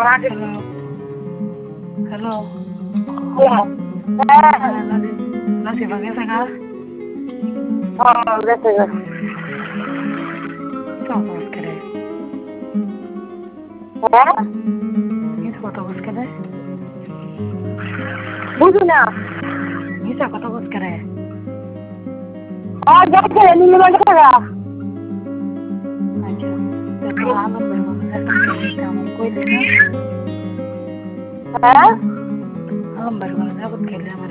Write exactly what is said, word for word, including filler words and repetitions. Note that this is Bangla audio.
হ্যালো হ্যালো নাসিফা গেছে গা হ্যাঁ গেছে গেছে সহজ করে হ্যাঁ মিথ্যা কথা বলছ করে বুঝি না মিথ্যা কথা বলছ করে হ্যাঁ গেছে নিয়ে গেছে গা আচ্ছা তো আনন্দের মধ্যে কেমন কইলে না হ্যাঁ আলমবাড়ি করে জগৎ খেলে আমার